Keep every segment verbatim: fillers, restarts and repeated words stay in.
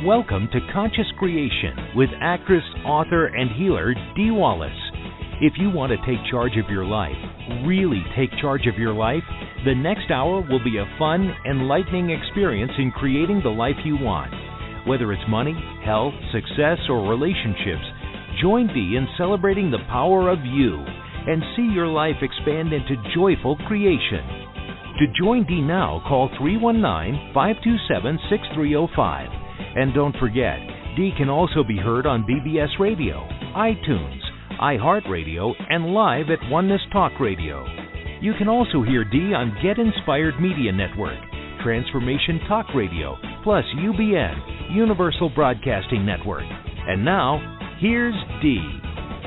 Welcome to Conscious Creation with actress, author, and healer Dee Wallace. If you want to take charge of your life, really take charge of your life, the next hour will be a fun, enlightening experience in creating the life you want. Whether it's money, health, success, or relationships, join Dee in celebrating the power of you and see your life expand into joyful creation. To join Dee now, call three one nine, five two seven, six three zero five. And don't forget, Dee can also be heard on B B S Radio, iTunes, iHeartRadio, and live at Oneness Talk Radio. You can also hear Dee on Get Inspired Media Network, Transformation Talk Radio, plus U B N, Universal Broadcasting Network. And now, here's Dee.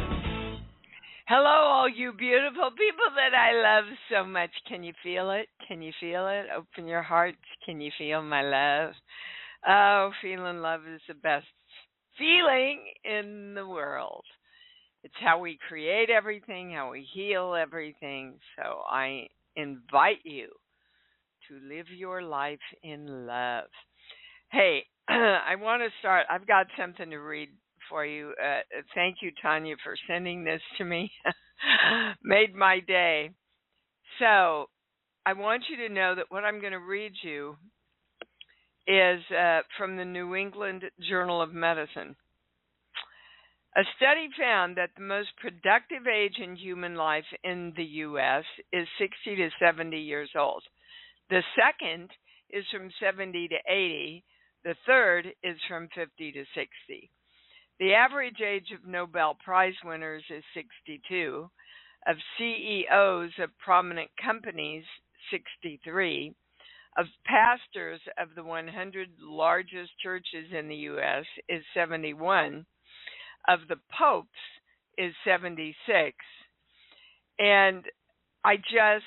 Hello, all you beautiful people that I love so much. Can you feel it? Can you feel it? Open your hearts. Can you feel my love? Oh, feeling love is the best feeling in the world. It's how we create everything, how we heal everything. So I invite you to live your life in love. Hey, I want to start. I've got something to read for you. Uh, thank you, Tanya, for sending this to me. Made my day. So I want you to know that what I'm going to read you is uh, from the New England Journal of Medicine. A study found that the most productive age in human life in the U S is sixty to seventy years old. The second is from seventy to eighty. The third is from fifty to sixty. The average age of Nobel Prize winners is sixty-two. Of C E Os of prominent companies, sixty-three. Of pastors of the one hundred largest churches in the U S is seventy-one. Of the popes is seventy-six. And I just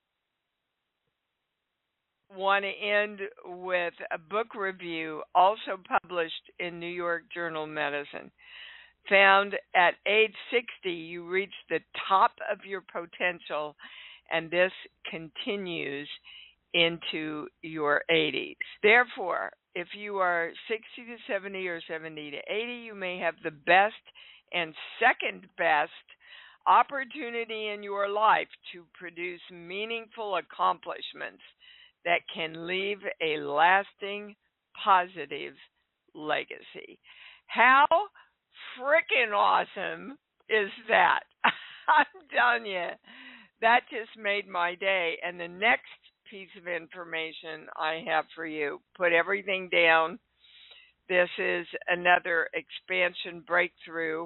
want to end with a book review also published in New York Journal of Medicine. Found at age sixty, you reach the top of your potential, and this continues into your eighties. Therefore, if you are sixty to seventy or seventy to eighty, you may have the best and second best opportunity in your life to produce meaningful accomplishments that can leave a lasting positive legacy. How freaking awesome is that? I'm telling you, that just made my day. And the next piece of information I have for you, put everything down. This is another expansion breakthrough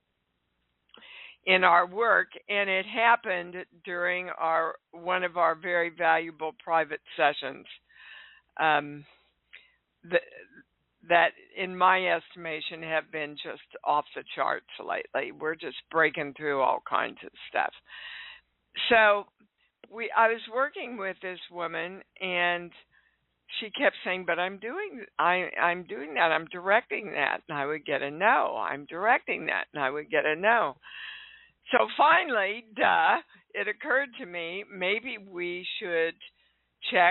in our work, and it happened during our one of our very valuable private sessions. Um, the, that, in my estimation, have been just off the charts lately. We're just breaking through all kinds of stuff. So we, I was working with this woman, and she kept saying, "But I'm doing, I, I'm doing that. I'm directing that." And I would get a no. "I'm directing that," and I would get a no. So finally, duh, it occurred to me, maybe we should check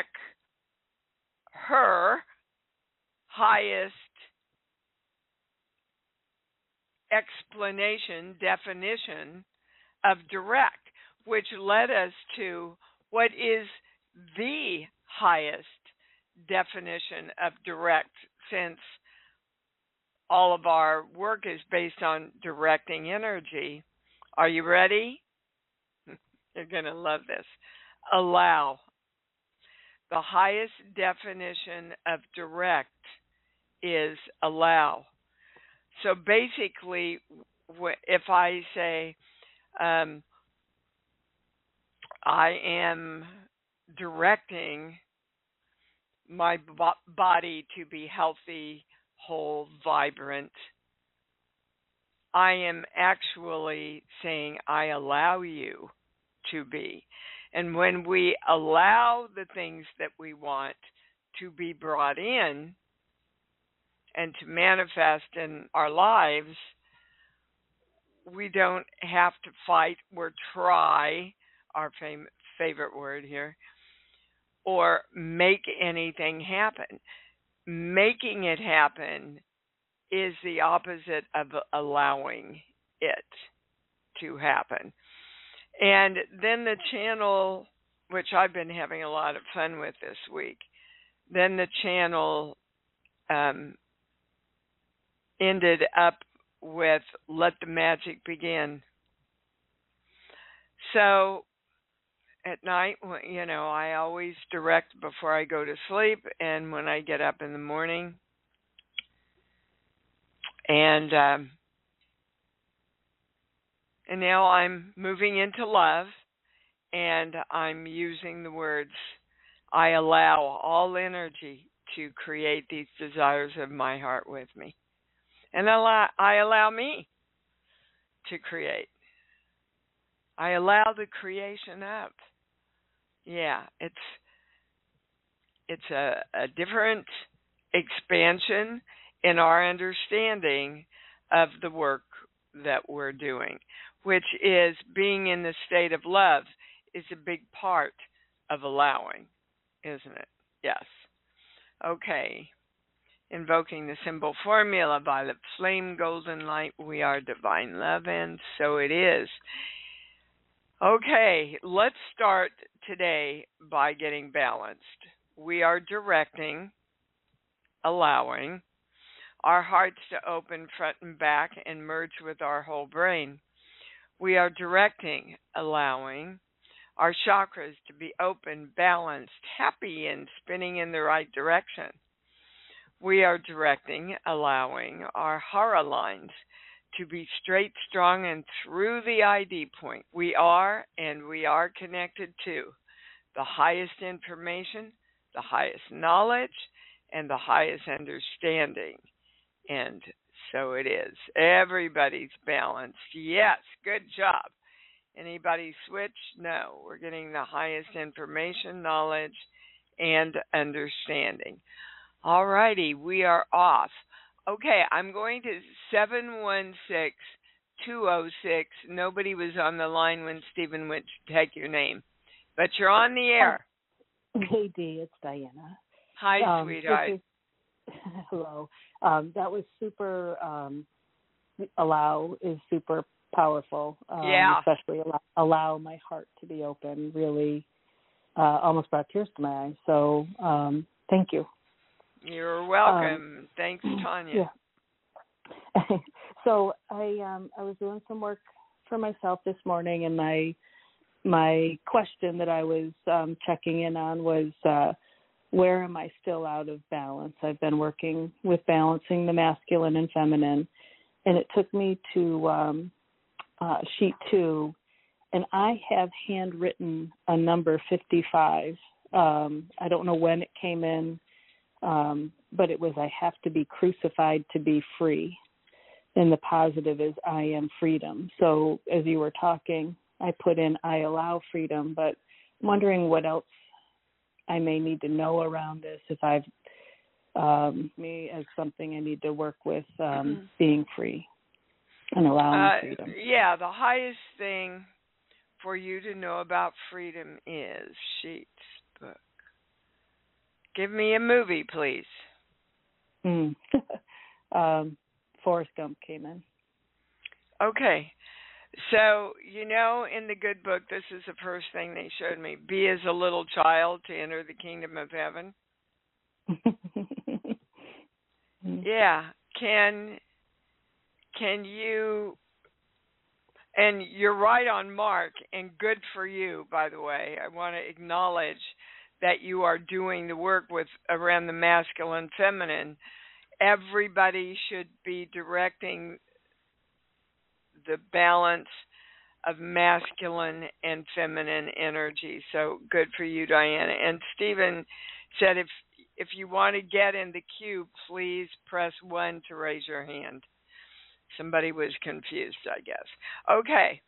her highest explanation, definition of direct, which led us to what is the highest definition of direct, since all of our work is based on directing energy. Are you ready? You're going to love this. Allow. The highest definition of direct is allow. So basically, if I say, um, I am directing my b- body to be healthy, whole, vibrant, I am actually saying I allow you to be. And when we allow the things that we want to be brought in and to manifest in our lives, we don't have to fight or try, our fam- favorite word here, or make anything happen. making it happen is the opposite of allowing it to happen. And then the channel, which I've been having a lot of fun with this week, then the channel um, ended up with "Let the Magic Begin." So at night, you know, I always direct before I go to sleep and when I get up in the morning. And um, and now I'm moving into love, and I'm using the words, I allow all energy to create these desires of my heart with me. And allow, I allow me to create. I allow the creation up. Yeah, it's it's a, a different expansion in our understanding of the work that we're doing, which is being in the state of love is a big part of allowing, isn't it? Yes. Okay. Invoking the symbol formula, violet flame, golden light, we are divine love, and so it is. Okay, let's start today by getting balanced. We are directing, allowing our hearts to open front and back and merge with our whole brain. We are directing, allowing our chakras to be open, balanced, happy, and spinning in the right direction. We are directing, allowing our hara lines to be straight, strong, and through the I D point. We are, and we are connected to the highest information, the highest knowledge, and the highest understanding. And so it is. Everybody's balanced. Yes, good job. Anybody switch? No. We're getting the highest information, knowledge, and understanding. All righty, we are off. Okay, I'm going to seven one six, two oh six. Nobody was on the line when Stephen went to take your name, but you're on the air. Hey, Dee, it's Diana. Hi, um, sweetheart. Is, hello. Um, that was super, um, allow is super powerful. Um, yeah. Especially allow, allow my heart to be open really uh, almost brought tears to my eyes. So um, thank you. You're welcome. Um, Thanks, Tanya. Yeah. So I um, I was doing some work for myself this morning, and my my question that I was um, checking in on was uh, where am I still out of balance? I've been working with balancing the masculine and feminine, and it took me to um, uh, sheet two, and I have handwritten a number fifty-five. Um, I don't know when it came in. Um, but it was, I have to be crucified to be free. And the positive is I am freedom. So as you were talking, I put in I allow freedom, but I'm wondering what else I may need to know around this, if I've um, me as something I need to work with um, mm-hmm. being free and allowing uh, freedom. Yeah, the highest thing for you to know about freedom is Sheets book. Give me a movie, please. Mm. um, Forrest Gump came in. Okay. So, you know, in the good book, this is the first thing they showed me. Be as a little child to enter the kingdom of heaven. Yeah. Can, can you, and you're right on mark, and good for you, by the way. I want to acknowledge that you are doing the work with around the masculine, feminine. Everybody should be directing the balance of masculine and feminine energy. So good for you, Diana. And Stephen said if if you want to get in the queue, please press one to raise your hand. Somebody was confused, I guess. Okay.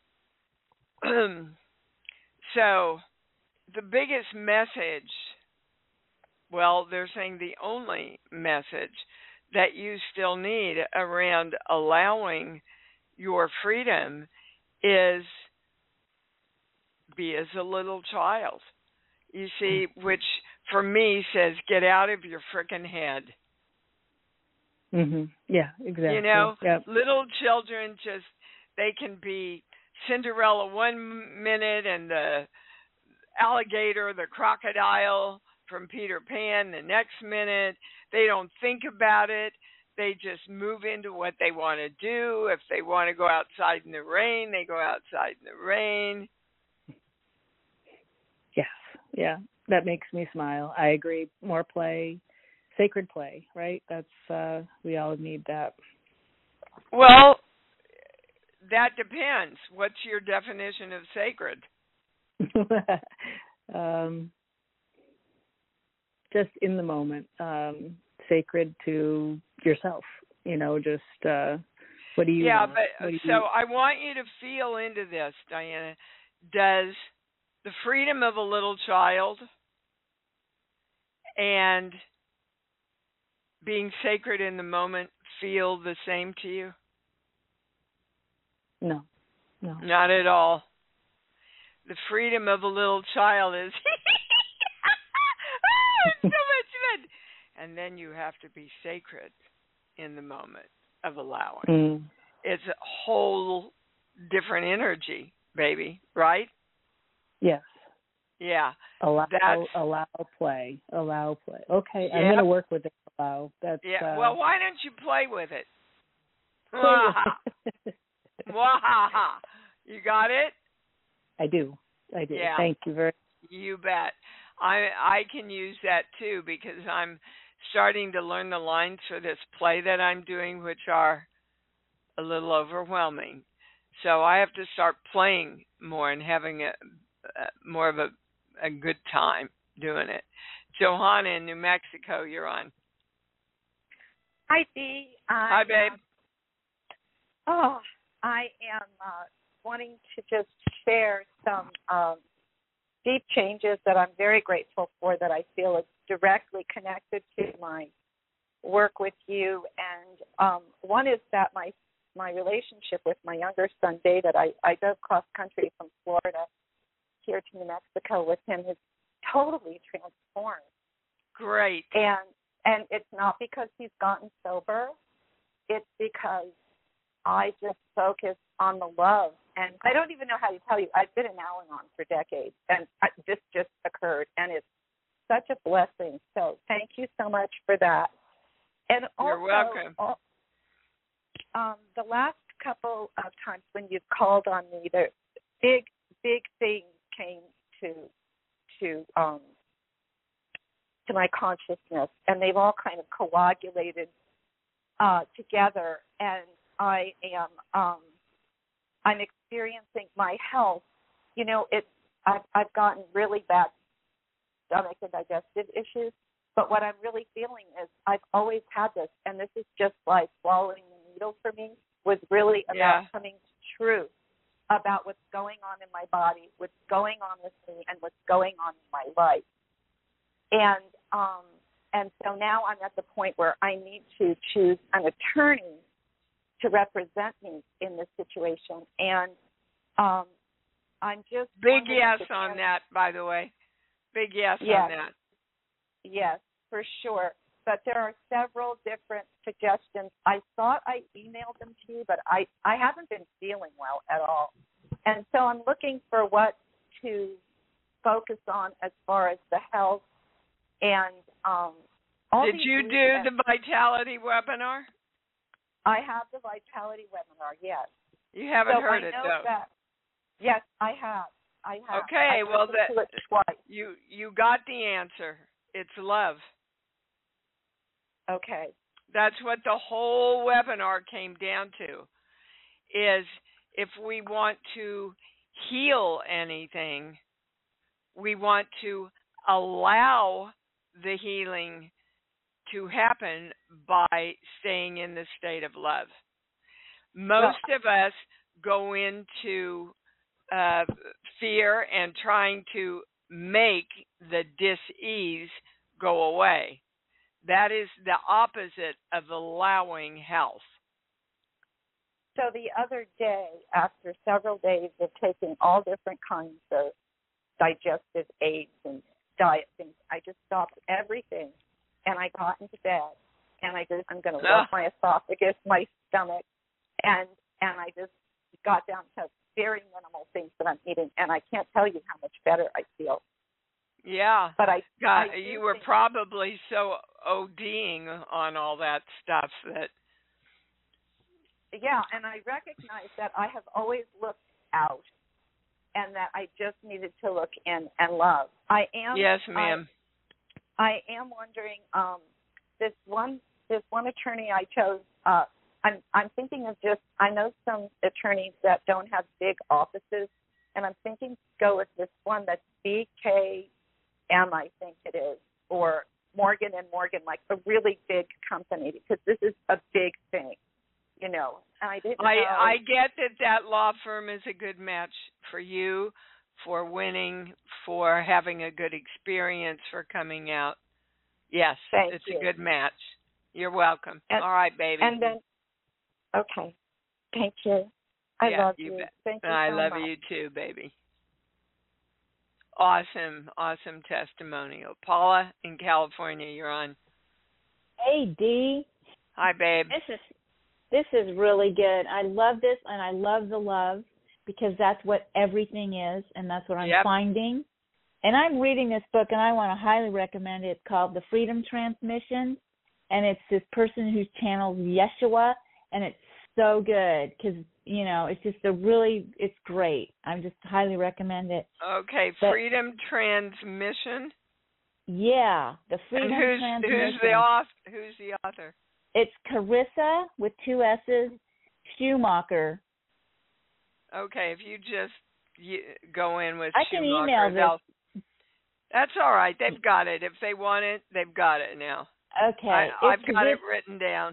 So the biggest message, well, they're saying the only message that you still need around allowing your freedom is be as a little child. You see, which for me says get out of your frickin' head. Mhm. Yeah, exactly. You know, yep. little children just, they can be Cinderella one minute and the alligator, the crocodile from Peter Pan the next minute. They don't think about it. They just move into what they want to do. If they want to go outside in the rain, they go outside in the rain. Yes. Yeah. That makes me smile. I agree. More play, sacred play, right? That's uh we all need that. Well, that depends. What's your definition of sacred? um just in the moment. Um sacred to yourself, you know, just uh what do you yeah, want? but do so you... I want you to feel into this, Diana. Does the freedom of a little child and being sacred in the moment feel the same to you? No, no. Not at all. The freedom of a little child is, oh, it's so much fun. And then you have to be sacred in the moment of allowing. Mm. It's a whole different energy, baby, right? Yes. Yeah. Allow, that's, allow play. Allow play. Okay, yeah. I'm going to work with it. Allow. That's, yeah. Uh, well, why don't you play with it? Play with it. Wahaha. You got it? I do. I do. Yeah. Thank you very much. You bet. I I can use that too because I'm starting to learn the lines for this play that I'm doing, which are a little overwhelming. So I have to start playing more and having a, a more of a, a good time doing it. Johanna in New Mexico, you're on. Hi, Dee. Hi, babe. Uh, oh, I am uh, wanting to just share some um, deep changes that I'm very grateful for that I feel is directly connected to my work with you. And um, one is that my my relationship with my younger son, David, I, I drove cross-country from Florida here to New Mexico with him, has totally transformed. Great. And and it's not because he's gotten sober. It's because I just focus on the love. And I don't even know how to tell you. I've been in Al-Anon for decades, and I, this just occurred, and it's such a blessing. So thank you so much for that. And also, You're welcome. Um, the last couple of times when you've called on me, there big, big things came to to um, to my consciousness, and they've all kind of coagulated uh, together. And I am um, I'm experiencing my health. You know, it's I've, I've gotten really bad stomach and digestive issues, but what I'm really feeling is I've always had this, and this is just like swallowing the needle for me, was really about yeah. coming to truth about what's going on in my body, what's going on with me, and what's going on in my life. And um, and so now I'm at the point where I need to choose an attorney to represent me in this situation. And um, I'm just big yes on that, by the way. Big yes, yes on that. Yes, for sure. But there are several different suggestions. I thought I emailed them to you, but I, I haven't been feeling well at all. And so I'm looking for what to focus on as far as the health and um, all Did these you things. do the Vitality webinar? I have the Vitality webinar, yes. You haven't so heard I it, know though. That, yes, I have. I have. Okay, I well, listened to that, it twice. you you got the answer. It's love. Okay. That's what the whole webinar came down to, is if we want to heal anything, we want to allow the healing to happen by staying in the state of love. Most well, of us go into uh, fear and trying to make the dis-ease go away. That is the opposite of allowing health. So the other day, after several days of taking all different kinds of digestive aids and diet things, I just stopped everything and I got into bed and I just I'm going to Oh. work my esophagus, my stomach, and and I just got down to very minimal things that I'm eating, and I can't tell you how much better I feel. Yeah. But I, God, I do you were think- probably so ODing on all that stuff that. Yeah, and I recognize that I have always looked out, and that I just needed to look in and love. I am. Yes, ma'am. I, I am wondering. Um, this one, this one attorney I chose. Uh, I'm, I'm thinking of just. I know some attorneys that don't have big offices, and I'm thinking to go with this one that's B K M, I think it is, or Morgan and Morgan, like a really big company, because this is a big thing. You know, and I didn't I know. I get that that law firm is a good match for you, for winning, for having a good experience, for coming out. Yes, Thank it's you. a good match. You're welcome. And- All right, baby. And then, okay, thank you. I Yeah, love you you. bet. Thank you I so love much. you too, baby. Awesome, awesome testimonial. Paula in California, you're on. Hey, Dee. Hi, babe. This is this is really good. I love this, and I love the love, because that's what everything is, and that's what I'm Yep. finding. And I'm reading this book, and I want to highly recommend it. It's called The Freedom Transmission, and it's this person who's channeled Yeshua, and it's so good because, you know, it's just a really, it's great. I just highly recommend it. Okay, But- Freedom Transmission. Yeah, The Freedom And who's Transmission. who's the author? Who's the author? It's Carissa with two S's, Schumacher. Okay, if you just you, go in with I can Schumacher, email they'll- this. That's all right. They've got it. If they want it, they've got it now. Okay. I, I've It's got it this- written down.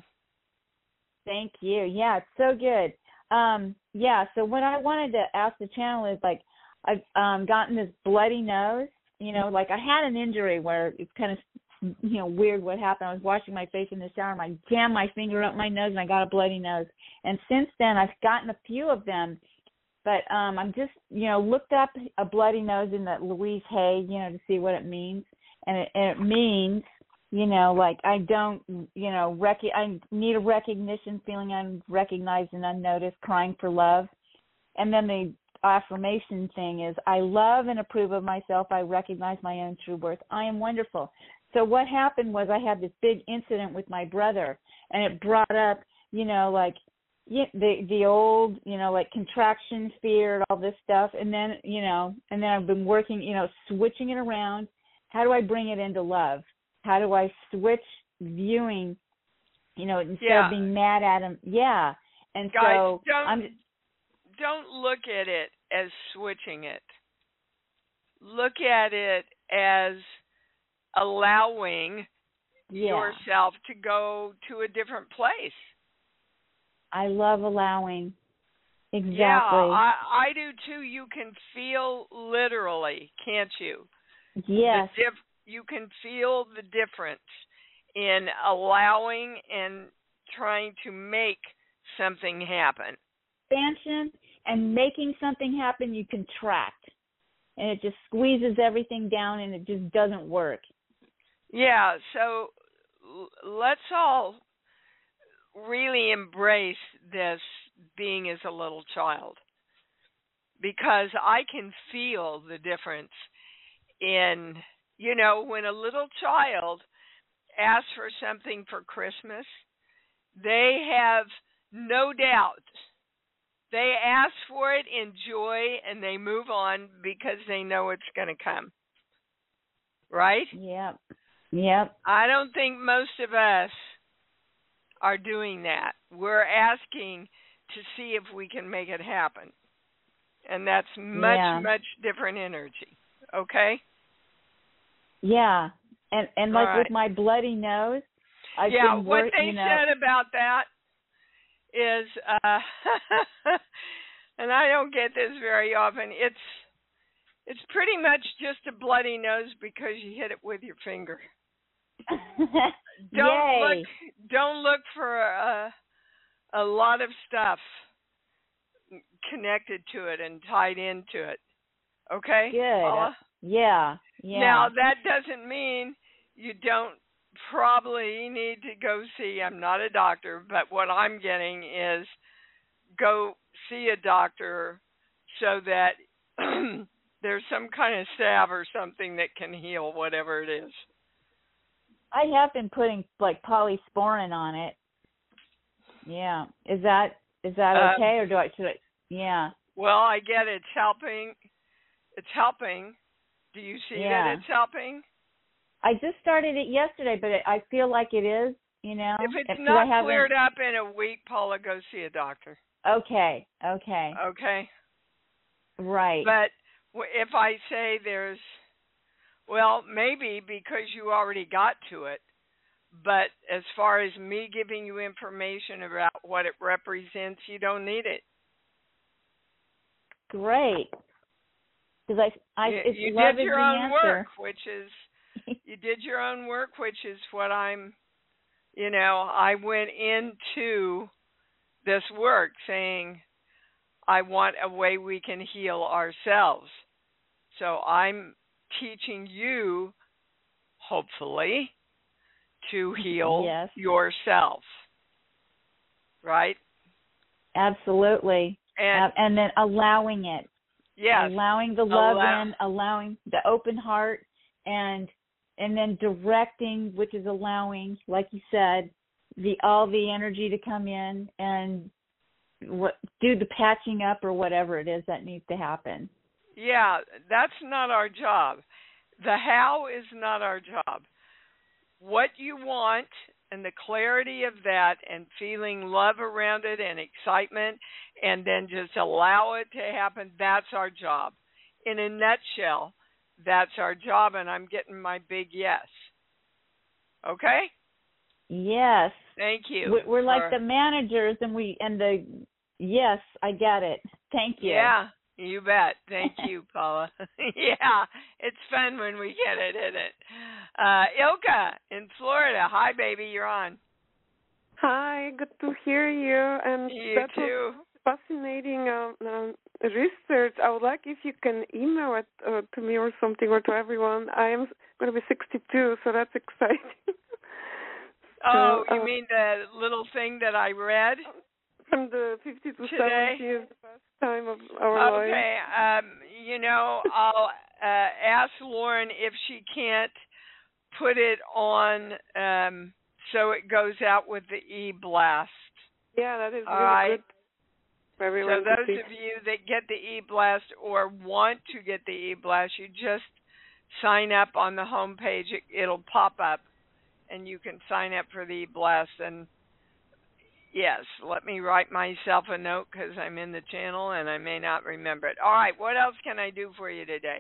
Thank you. Yeah, it's so good. Um, yeah, so what I wanted to ask the channel is, like, I've um, gotten this bloody nose. You know, like I had an injury where it's kind of, you know, weird what happened. I was washing my face in the shower and I jammed my finger up my nose and I got a bloody nose. And since then, I've gotten a few of them. But um, I'm just, you know, looked up a bloody nose in the Louise Hay, you know, to see what it means. And it, and it means, you know, like I don't, you know, rec- I need a recognition, feeling unrecognized and unnoticed, crying for love. And then the affirmation thing is, I love and approve of myself. I recognize my own true worth. I am wonderful. So what happened was I had this big incident with my brother, and it brought up, you know, like, yeah, the the old, you know, like contraction fear and all this stuff. And then, you know, and then I've been working, you know, switching it around. How do I bring it into love? How do I switch viewing, you know, instead Yeah. of being mad at him? Yeah. And Guys, so don't I'm don't look at it as switching it. Look at it as allowing yeah. yourself to go to a different place. I love allowing. Exactly. Yeah, I, I do too. You can feel literally, can't you? Yes. The diff- you can feel the difference in allowing and trying to make something happen. Expansion and making something happen, you contract. And it just squeezes everything down and it just doesn't work. Yeah, so l- let's all really embrace this being as a little child, because I can feel the difference in, you know, when a little child asks for something for Christmas, they have no doubt. They ask for it in joy and they move on because they know it's going to come. Right? Yep. Yep. I don't think most of us are doing that. We're asking to see if we can make it happen. And that's much, Yeah. much different energy. Okay? Yeah. And and All like right. with my bloody nose, I've yeah, been what work, they you know, said about that is, uh, and I don't get this very often, it's it's pretty much just a bloody nose because you hit it with your finger. Don't Yay. look don't look for a, a lot of stuff connected to it and tied into it. Okay? Good. Paula? Yeah. Yeah. Now, that doesn't mean you don't probably need to go see, I'm not a doctor, but what I'm getting is go see a doctor so that there's some kind of salve or something that can heal whatever it is. I have been putting like polysporin on it. Yeah. Is that is that okay, uh, or do I should I? Yeah. Well, I get it's helping. It's helping. Do you see yeah. that it's helping? I just started it yesterday, but it, I feel like it is. You know. If it's if, not cleared up in a week, Paula, go see a doctor. Okay. Okay. Okay. Right. But if I say there's, well, maybe because you already got to it, but as far as me giving you information about what it represents, you don't need it. Great. Because I, I, you, it's you love did your is the own answer. work, which is, you did your own work, which is what I'm, you know, I went into this work saying, I want a way we can heal ourselves. So I'm teaching you, hopefully, to heal yes. yourself. Right? Absolutely. And, uh, and then allowing it. Yes. Allowing the love Allow- in, allowing the open heart, and and then directing, which is allowing, like you said, the all the energy to come in and what do the patching up or whatever it is that needs to happen. Yeah, that's not our job. The how is not our job. What you want and the clarity of that and feeling love around it and excitement and then just allow it to happen, that's our job. In a nutshell, that's our job, and I'm getting my big yes. Okay? Yes. Thank you. We're like for, the managers, and we and the yes, I get it. Thank you. Yeah, you bet. Thank you, Paula. Yeah, it's fun when we get it, isn't it? Uh, Ilka in Florida. Hi, baby. You're on. Hi. Good to hear you. And you that too. was fascinating um, um, research. I would like if you can email it uh, to me or something, or to everyone. I am going to be sixty-two, so that's exciting. Oh, so, you uh, mean the little thing that I read? From the fifty to Today? seventy is the best time of our life. Okay. Um, you know, I'll uh, ask Lauren if she can't put it on um, so it goes out with the e-blast. Yeah, that is All really right. good for everyone So to those see. of you that get the e-blast or want to get the e-blast, you just sign up on the home page. It, it'll pop up, and you can sign up for the e-blast. And yes, let me write myself a note because I'm in the channel and I may not remember it. All right, what else can I do for you today?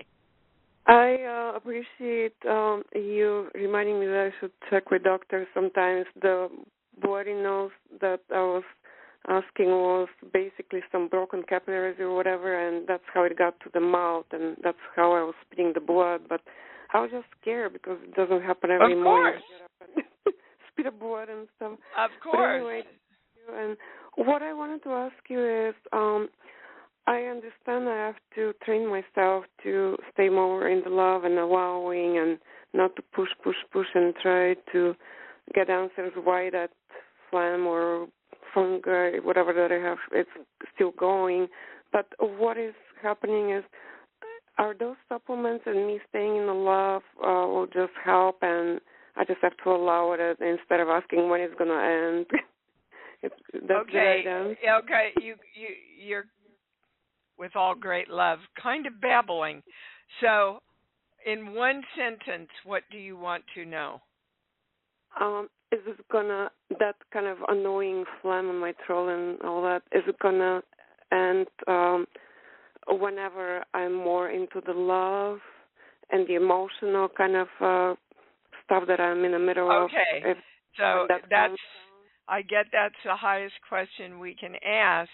I uh, appreciate um, you reminding me that I should check with doctors sometimes. The bloody nose that I was asking was basically some broken capillaries or whatever, and that's how it got to the mouth, and that's how I was spitting the blood. But I was just scared because it doesn't happen every of morning. Of course. Spit up blood and stuff. Of course. But anyway, and what I wanted to ask you is, um, I understand I have to train myself to stay more in the love and allowing and not to push, push, push and try to get answers why that phlegm or fungi, whatever that I have, it's still going. But what is happening is, are those supplements and me staying in the love uh, will just help, and I just have to allow it instead of asking when it's going to end? It's, that's okay, right, okay, you you you're with all great love, kind of babbling. So, in one sentence, what do you want to know? Um, is it gonna that kind of annoying phlegm in my throat and all that? Is it gonna end um, whenever I'm more into the love and the emotional kind of uh, stuff that I'm in the middle of? Okay, if, so that that's. comes? I get that's the highest question we can ask,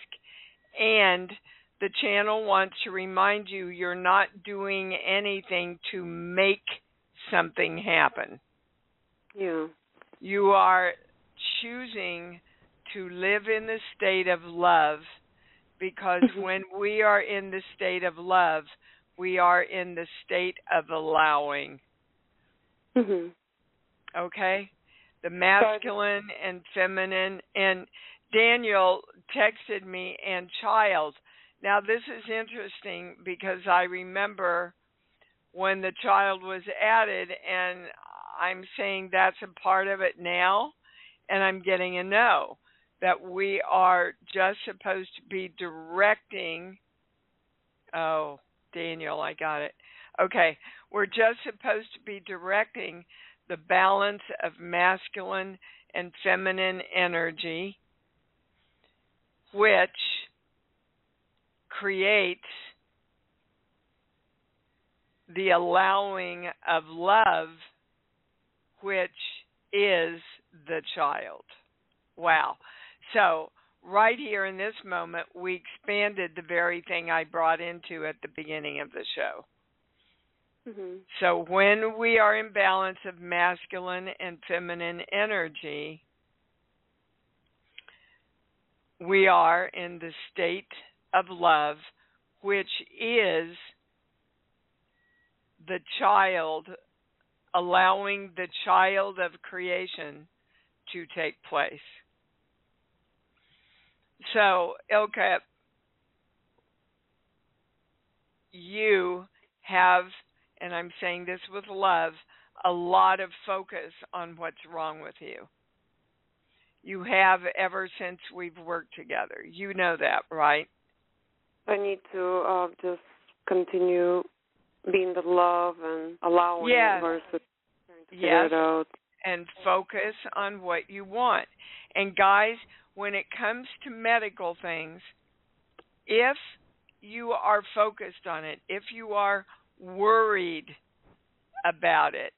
and the channel wants to remind you you're not doing anything to make something happen. Yeah. You are choosing to live in the state of love, because when we are in the state of love, we are in the state of allowing. Mm-hmm. Okay? The masculine and feminine. And Daniel texted me, and child. Now, this is interesting because I remember when the child was added, and I'm saying that's a part of it now, and I'm getting a no, that we are just supposed to be directing. Oh, Daniel, I got it. Okay, we're just supposed to be directing the balance of masculine and feminine energy, which creates the allowing of love, which is the child. Wow. So right here in this moment, we expanded the very thing I brought into at the beginning of the show. Mm-hmm. So when we are in balance of masculine and feminine energy, we are in the state of love, which is the child, allowing the child of creation to take place. So, Ilka, you have, and I'm saying this with love, a lot of focus on what's wrong with you. You have ever since we've worked together. You know that, right? I need to uh, just continue being the love and allowing yes. versus trying to yes. figure it out. And focus on what you want. And guys, when it comes to medical things, if you are focused on it, if you are worried about it,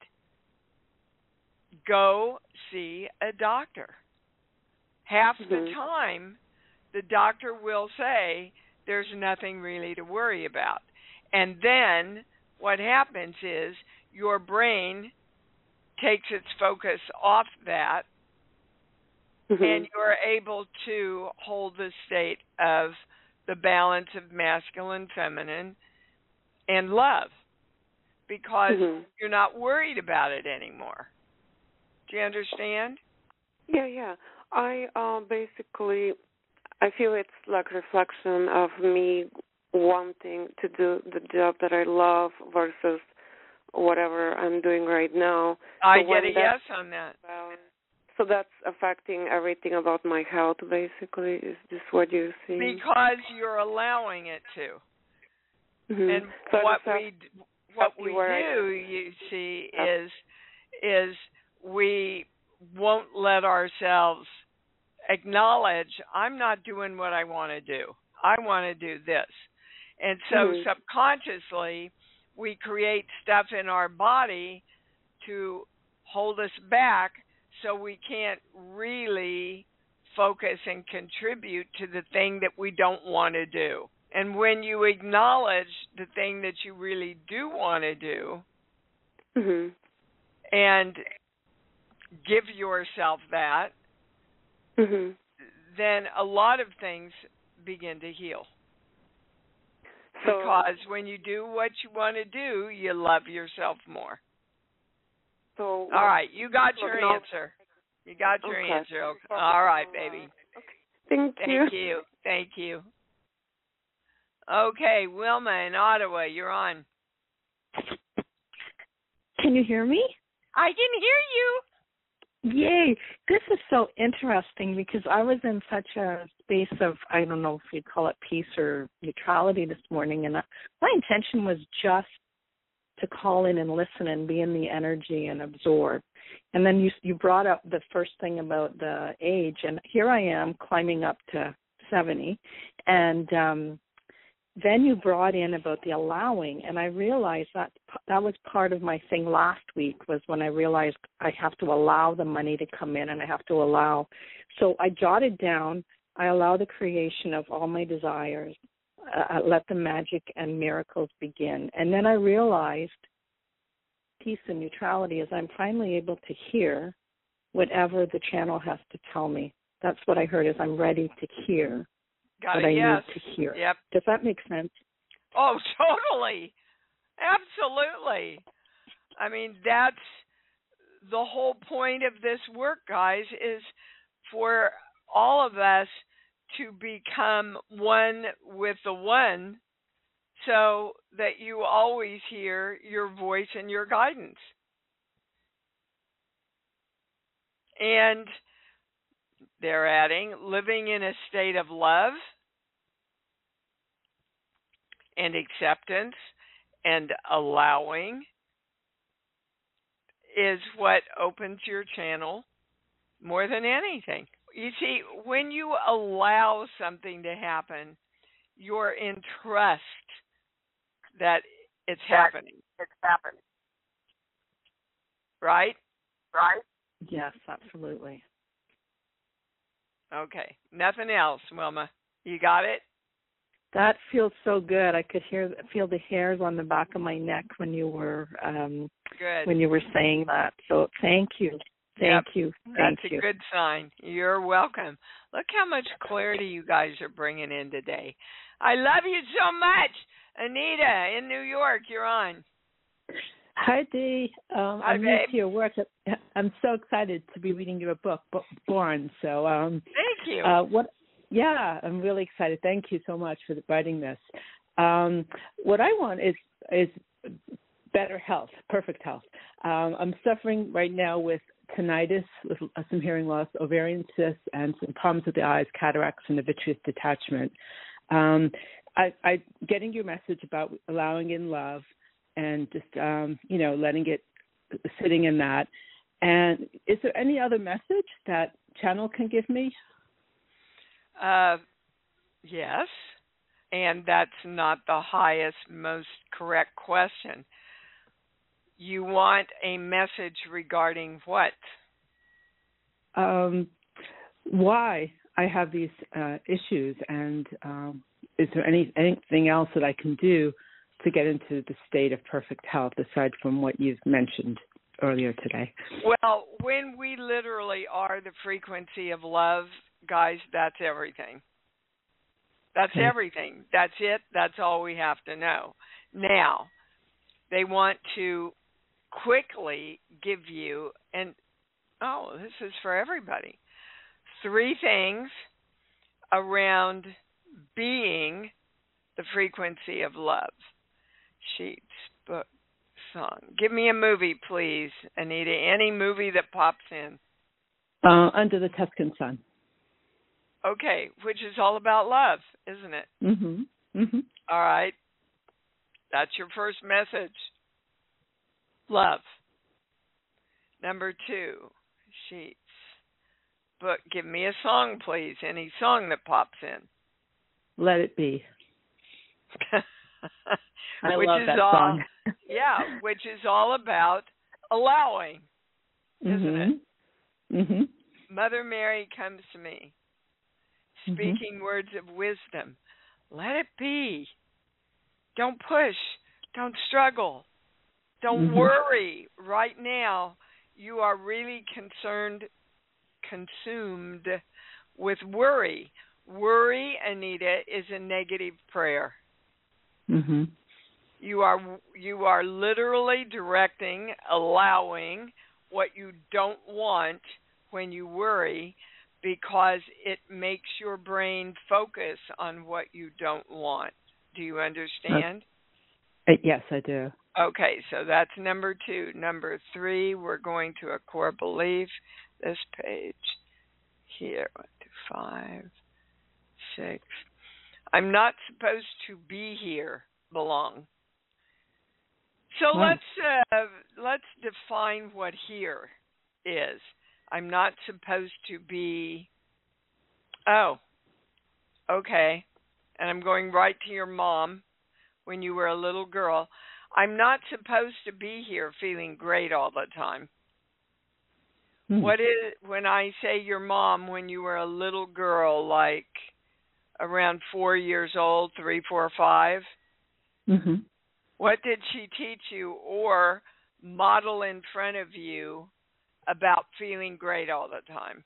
go see a doctor. Half mm-hmm. the time, the doctor will say there's nothing really to worry about. And then what happens is your brain takes its focus off that, mm-hmm. and you're able to hold the state of the balance of masculine, feminine, and love, because mm-hmm. you're not worried about it anymore. Do you understand? Yeah, yeah. I uh, basically, I feel it's like a reflection of me wanting to do the job that I love versus whatever I'm doing right now. I so get a yes on that. Balance, so that's affecting everything about my health, basically. Is this what you see? Because you're allowing it to. Mm-hmm. And so what we what we do, I, you see, yeah. is is we won't let ourselves acknowledge, I'm not doing what I want to do. I want to do this. And so mm-hmm. subconsciously, we create stuff in our body to hold us back so we can't really focus and contribute to the thing that we don't want to do. And when you acknowledge the thing that you really do want to do, mm-hmm. and give yourself that, mm-hmm. then a lot of things begin to heal. So, because when you do what you want to do, you love yourself more. So, all right, you got your no. answer. You got your okay. answer. Okay. All right, baby. Okay. Thank you. Thank you. Thank you. Okay, Wilma in Ottawa, you're on. Can you hear me? I can hear you. Yay. This is so interesting because I was in such a space of, I don't know if you'd call it peace or neutrality this morning, and my intention was just to call in and listen and be in the energy and absorb. And then you you brought up the first thing about the age, and here I am climbing up to seventy, and um, then you brought in about the allowing, and I realized that that was part of my thing last week, was when I realized I have to allow the money to come in, and I have to allow. So I jotted down, I allow the creation of all my desires, uh, let the magic and miracles begin. And then I realized peace and neutrality is I'm finally able to hear whatever the channel has to tell me. That's what I heard, is I'm ready to hear. Got what it, I yes. need to hear. Yep. Does that make sense? Oh, totally. Absolutely. I mean, that's the whole point of this work, guys, is for all of us to become one with the one, so that you always hear your voice and your guidance. And they're adding, living in a state of love and acceptance and allowing is what opens your channel more than anything. You see, when you allow something to happen, you're in trust that it's happening. It's happening. Right? Right? Yes, absolutely. Okay. Nothing else, Wilma. You got it? That feels so good. I could hear feel the hairs on the back of my neck when you were um, good. when you were saying that. So thank you. Thank yep. you. Thank That's you. a good sign. You're welcome. Look how much clarity you guys are bringing in today. I love you so much. Anita in New York, you're on. Hi, Dee. Um, Hi, I'm babe. new to your work. I'm so excited to be reading your book, Born. So, um, thank you. Uh, what? Yeah, I'm really excited. Thank you so much for writing this. Um, what I want is is better health, perfect health. Um, I'm suffering right now with tinnitus, with some hearing loss, ovarian cysts, and some problems with the eyes, cataracts, and a vitreous detachment. Um, I, I getting your message about allowing in love and just um, you know letting it sitting in that. And is there any other message that channel can give me? Uh, yes, and that's not the highest, most correct question. You want a message regarding what? Um, why I have these uh, issues, and um, is there any anything else that I can do to get into the state of perfect health aside from what you've mentioned earlier today? Well, when we literally are the frequency of love, guys, that's everything. That's okay. everything. That's it. That's all we have to know. Now, they want to quickly give you, and oh, this is for everybody, three things around being the frequency of love. Sheets, book, song. Give me a movie, please, Anita. Any movie that pops in. Uh, Under the Tuscan Sun. Okay, which is all about love, isn't it? Mm-hmm. Mm-hmm. All right. That's your first message. Love. Number two, sheets. Book. Give me a song, please. Any song that pops in. Let It Be. I which love is that all, song. yeah, which is all about allowing, isn't mm-hmm. it? Mm-hmm. Mother Mary comes to me, speaking mm-hmm. words of wisdom. Let it be. Don't push. Don't struggle. Don't mm-hmm. worry. Right now, you are really concerned, consumed with worry. Worry, Anita, is a negative prayer. Mm-hmm. You are you are literally directing, allowing what you don't want when you worry, because it makes your brain focus on what you don't want. Do you understand? Uh, yes, I do. Okay, so that's number two. Number three, we're going to a core belief. This page here, one, two, five, six. I'm not supposed to be here, belong. So oh. let's uh, let's define what here is. I'm not supposed to be. Oh, okay. And I'm going right to your mom when you were a little girl. I'm not supposed to be here feeling great all the time. Hmm. What is when I say your mom when you were a little girl, like around four years old, three, four, five? Mm-hmm. What did she teach you or model in front of you about feeling great all the time?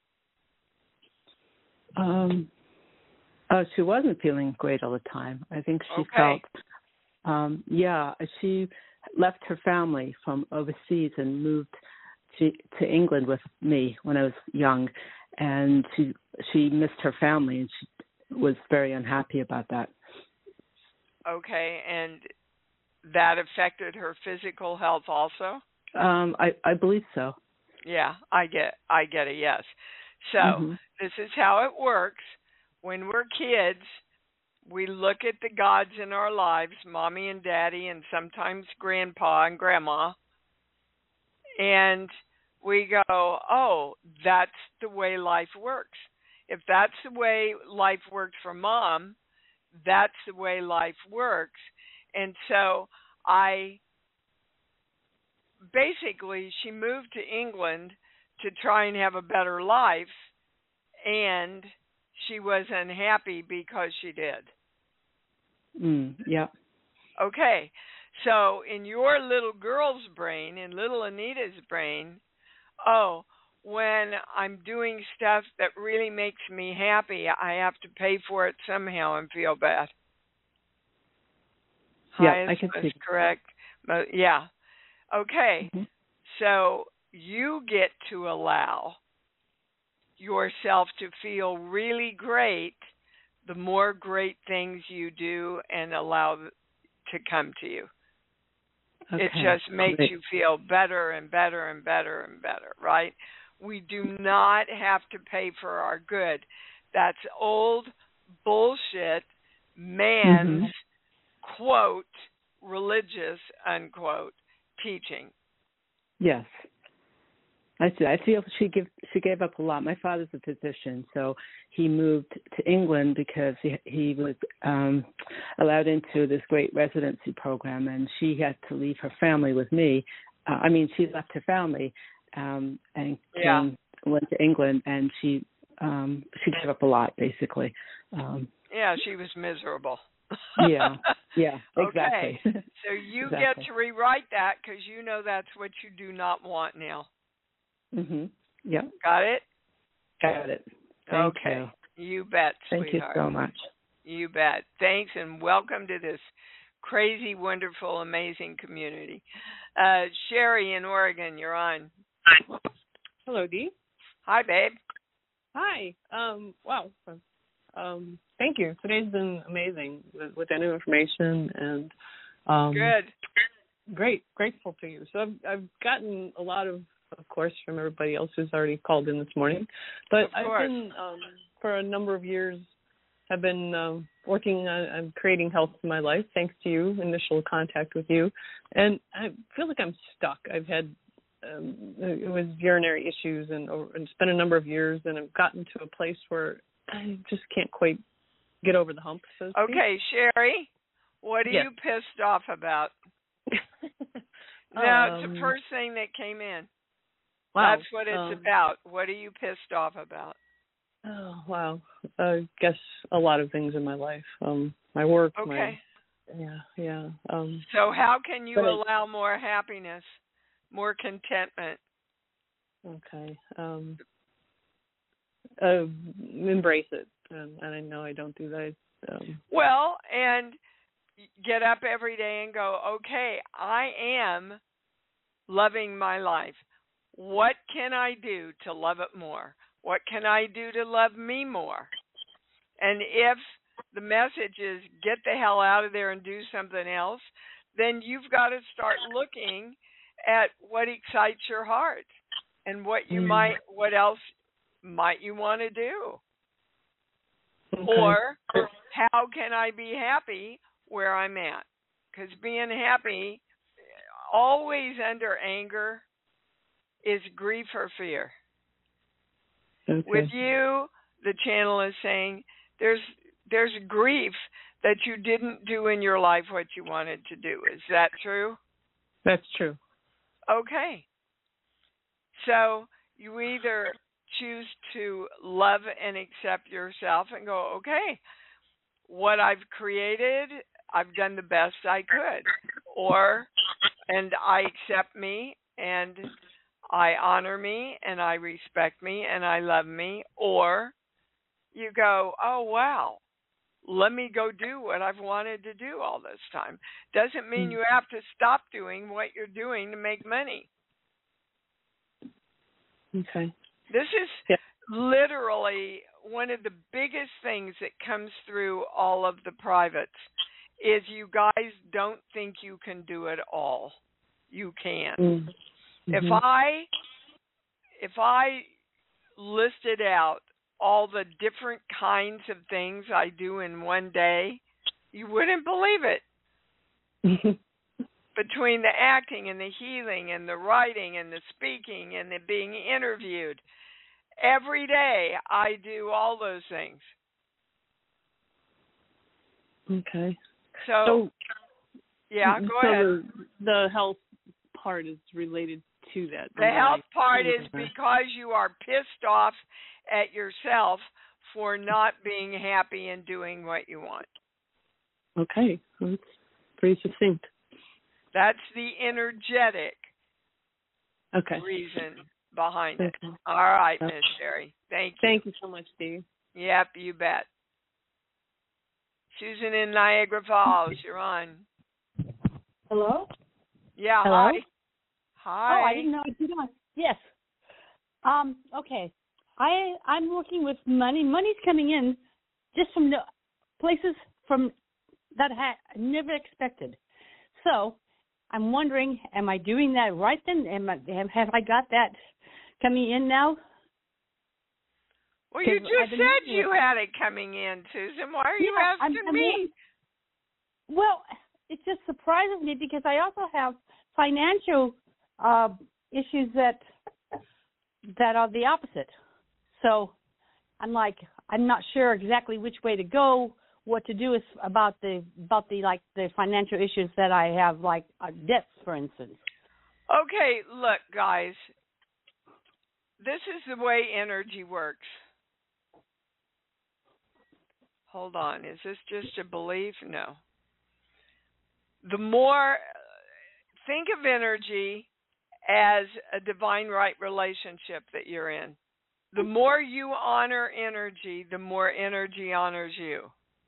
Um, oh, she wasn't feeling great all the time. I think she okay. felt, um, yeah, she left her family from overseas and moved to to England with me when I was young, and she she missed her family, and she was very unhappy about that. Okay, and that affected her physical health also? Um, I I believe so. Yeah, I get I get a yes. So Mm-hmm. this is how it works. When we're kids, we look at the gods in our lives, mommy and daddy, and sometimes grandpa and grandma, and we go, oh, that's the way life works. If that's the way life worked for mom, that's the way life works. And so I basically, she moved to England to try and have a better life, and she was unhappy because she did. Mm, yeah. Okay, so in your little girl's brain, in little Anita's brain, oh, when I'm doing stuff that really makes me happy, I have to pay for it somehow and feel bad. Yeah, Highest I can was see. correct. But yeah. Okay, Mm-hmm. so you get to allow yourself to feel really great the more great things you do and allow to come to you. Okay. It just makes Great. you feel better and better and better and better, right? We do not have to pay for our good. That's old bullshit, man's, Mm-hmm. quote, religious, unquote, teaching. Yes. I see. I feel she give she gave up a lot. My father's a physician, so he moved to England because he he was um, allowed into this great residency program, and she had to leave her family with me. Uh, I mean, she left her family um, and Yeah. came, went to England, and she um, she gave up a lot, basically. Um, Yeah, she was miserable. yeah. Yeah. Exactly. Okay. So you exactly. get to rewrite that because you know that's what you do not want now. Mhm. Yeah. Got it? Got it. Thank okay. you. You bet, Thank sweetheart. you so much. You bet. Thanks, and welcome to this crazy, wonderful, amazing community. Uh, Sherry in Oregon, you're on. Hello, Dee. Hi, babe. Hi. Um, wow. Um, thank you. Today's been amazing with, with that new information, and um, good. Great. Grateful to you. So I've I've gotten a lot of, of course, from everybody else who's already called in this morning, but I've been um, for a number of years. I've been um, working on, on creating health in my life, thanks to you, initial contact with you, and I feel like I'm stuck. I've had um, it was urinary issues, and, and it's been a number of years, and I've gotten to a place where I just can't quite get over the hump. So to speak. Okay, Sherry, what are yes. you pissed off about? Now, um, it's the first thing that came in. Wow. That's what it's um, about. What are you pissed off about? Oh, wow. I guess a lot of things in my life. Um, my work. Okay. My, yeah, yeah. Um, so how can you but allow more happiness, more contentment? Okay. Um, uh, embrace it. Um, and I know I don't do that. Um, well, and get up every day and go, okay, I am loving my life. What can I do to love it more? What can I do to love me more? And if the message is get the hell out of there and do something else, then you've got to start looking at what excites your heart and what you mm. might, what else might you want to do? Okay. Or how can I be happy where I'm at? Because being happy, always under anger, is grief or fear. Okay. With you, the channel is saying there's there's grief that you didn't do in your life what you wanted to do. Is that true? That's true. Okay. So you either choose to love and accept yourself and go, okay, what I've created, I've done the best I could. Or, and I accept me, and I honor me, and I respect me, and I love me. Or you go, oh, wow, let me go do what I've wanted to do all this time. Doesn't mean you have to stop doing what you're doing to make money. Okay. This is yeah. literally one of the biggest things that comes through all of the privates is you guys don't think you can do it all. You can. Mm-hmm. If I if I listed out all the different kinds of things I do in one day, you wouldn't believe it. Between the acting and the healing and the writing and the speaking and the being interviewed, every day I do all those things. Okay. So, so yeah, go so ahead. The, the health part is related to that. The health part is because you are pissed off at yourself for not being happy and doing what you want. Okay. That's pretty succinct. That's the energetic okay. reason behind it. Okay. All right, Miss Sherry. Thank you. Thank you so much, Steve. Yep, you bet. Susan in Niagara Falls, you're on. Hello? Yeah, Hello? hi. Hi. Oh, I didn't know you on. Yes. Um, okay. I I'm working with money. Money's coming in just from the places from that I had never expected. So I'm wondering, am I doing that right then? Am I, have I got that coming in now? Well, you just said you had it coming in, Susan. Why are you yeah, asking I'm, I'm me? wondering, well, it just surprises me because I also have financial uh, issues that that are the opposite. So I'm like, I'm not sure exactly which way to go, what to do is about the about the like the financial issues that I have, like uh, debts, for instance. Okay, look, guys. This is the way energy works. Hold on. Is this just a belief? No. The more, think of energy as a divine right relationship that you're in. The more you honor energy, the more energy honors you.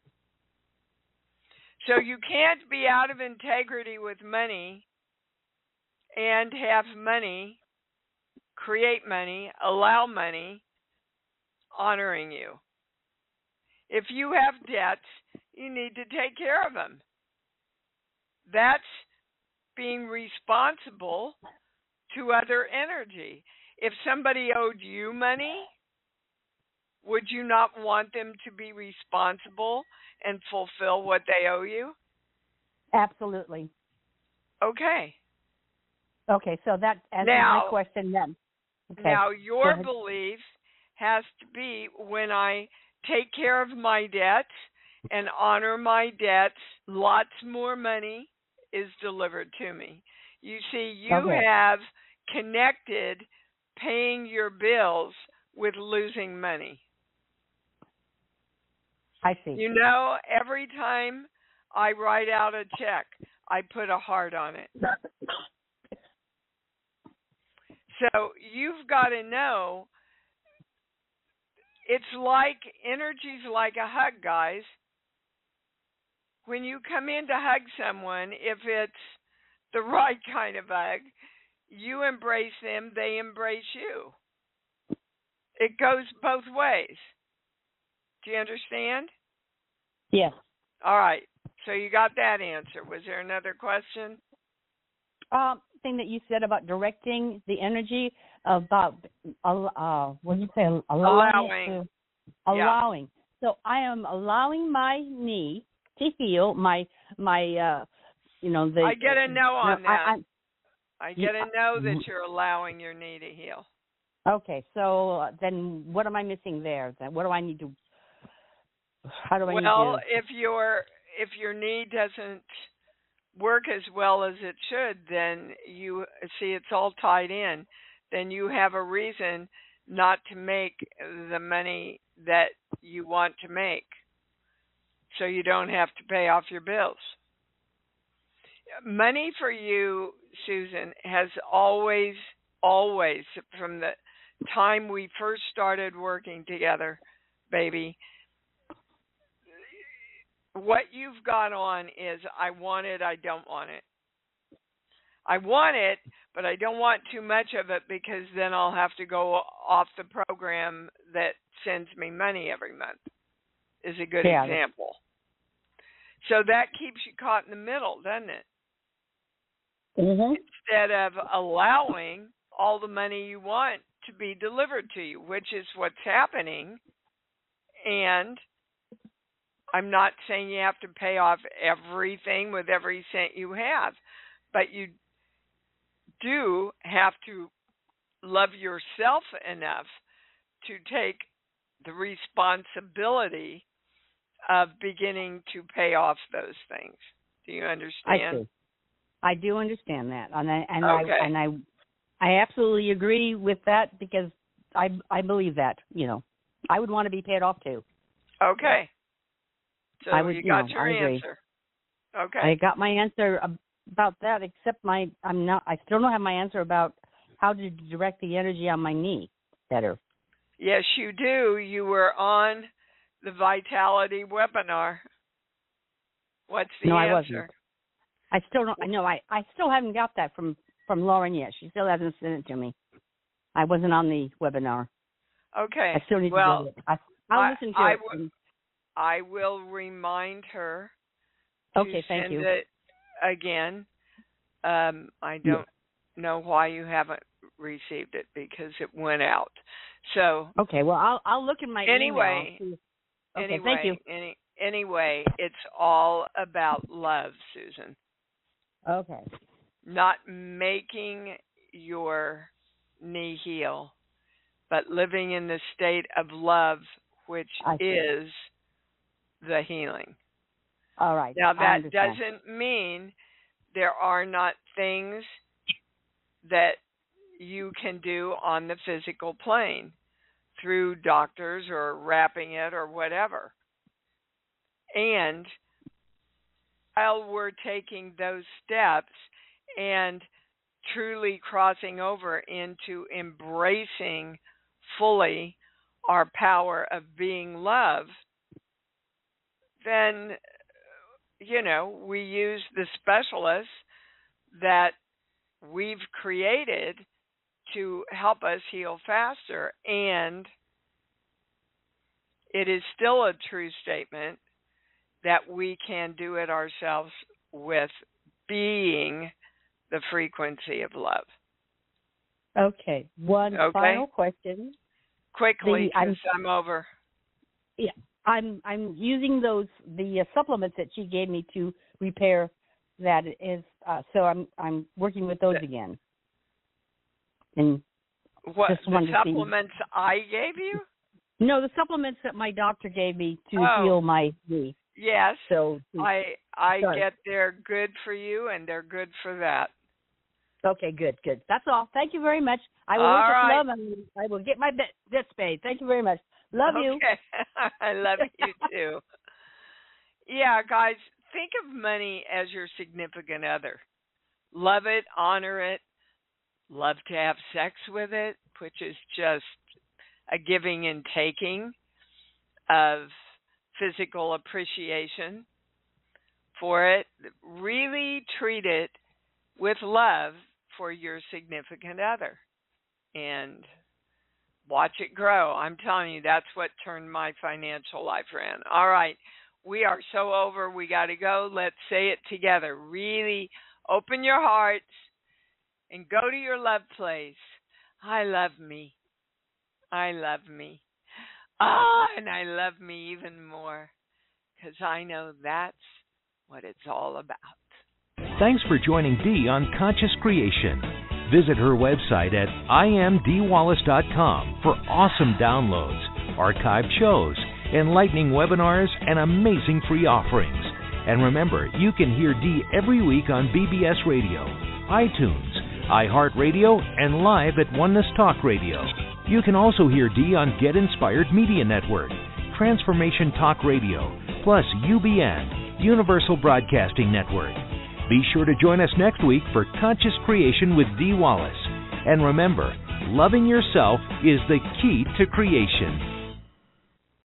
So you can't be out of integrity with money and have money, create money, allow money honoring you. If you have debts, you need to take care of them. That's being responsible to other energy. If somebody owed you money, would you not want them to be responsible and fulfill what they owe you? Absolutely. Okay. Okay, so that answers now, my question then. Okay. Now, your belief has to be when I take care of my debts and honor my debts, lots more money is delivered to me. You see, you okay. have connected paying your bills with losing money. I see. You know, every time I write out a check, I put a heart on it. So you've got to know, it's like, energy's like a hug, guys. When you come in to hug someone, if it's the right kind of hug, you embrace them, they embrace you. It goes both ways. Do you understand? Yes. All right. So you got that answer. Was there another question? Um, thing that you said about directing the energy, about uh, what did you say? Allowing. Allowing. To, allowing. Yeah. So I am allowing my knee to heal. My my uh, you know the. I get a no on no, that. I, I, I get a no that you're allowing your knee to heal. Okay. So uh, then, what am I missing there? Then what do I need to? How do I well, need to? Well, if your if your knee doesn't work as well as it should, then you see it's all tied in. Then you have a reason not to make the money that you want to make, so you don't have to pay off your bills. Money for you, Susan, has always, always, from the time we first started working together, baby, what you've got on is I want it, I don't want it. I want it, but I don't want too much of it because then I'll have to go off the program that sends me money every month, is a good yeah. example. So that keeps you caught in the middle, doesn't it? Mm-hmm. Instead of allowing all the money you want to be delivered to you, which is what's happening. And I'm not saying you have to pay off everything with every cent you have, but you do have to love yourself enough to take the responsibility of beginning to pay off those things. Do you understand? I see. I do understand that, and I and okay. I and I, I absolutely agree with that because I I believe that. You know, I would want to be paid off too. Okay. So I would, you you got know, your I agree. answer. Okay. I got my answer about that, except my I'm not. I still don't have my answer about how to direct the energy on my knee better. Yes, you do. You were on the Vitality webinar. What's the no, answer? I wasn't. I still don't. I know. I, I still haven't got that from, from Lauren yet. She still hasn't sent it to me. I wasn't on the webinar. Okay. I still need well, to get it. I, I'll I, listen to I it. W- I will remind her. To okay. Thank send you. It again. Um, I don't yeah. know why you haven't received it because it went out. So. Okay. Well, I'll I'll look in my anyway. email. Okay. Anyway. Thank you. Any, anyway, it's all about love, Susan. Okay. Not making your knee heal, but living in the state of love, which is the healing. All right. Now, that doesn't mean there are not things that you can do on the physical plane through doctors or wrapping it or whatever. And while we're taking those steps and truly crossing over into embracing fully our power of being love, then, you know, we use the specialists that we've created to help us heal faster. And it is still a true statement that we can do it ourselves with being the frequency of love. Okay. One okay. final question. Quickly, because I'm, I'm over. Yeah, I'm I'm using those the uh, supplements that she gave me to repair that is. Uh, so I'm I'm working with those the, again. And what just the supplements see. I gave you? No, the supplements that my doctor gave me to oh. heal my knee. Yes, so I I sorry. get they're good for you and they're good for that. Okay, good, good. That's all. Thank you very much. I will all work right. with love and I will get my debts paid. Thank you very much. Love okay. you. I love you too. Yeah, guys, think of money as your significant other. Love it, honor it, love to have sex with it, which is just a giving and taking of physical appreciation for it. Really treat it with love for your significant other and watch it grow. I'm telling you, that's what turned my financial life around. All right, we are so over. We got to go. Let's say it together. Really open your hearts and go to your love place. I love me. I love me. Ah, and I love me even more because I know that's what it's all about. Thanks for joining Dee on Conscious Creation. Visit her website at I am dee wallace dot com for awesome downloads, archived shows, enlightening webinars, and amazing free offerings. And remember, you can hear Dee every week on B B S Radio, iTunes, iHeartRadio, and live at Oneness Talk Radio. You can also hear Dee on Get Inspired Media Network, Transformation Talk Radio, plus U B N, Universal Broadcasting Network. Be sure to join us next week for Conscious Creation with Dee Wallace. And remember, loving yourself is the key to creation.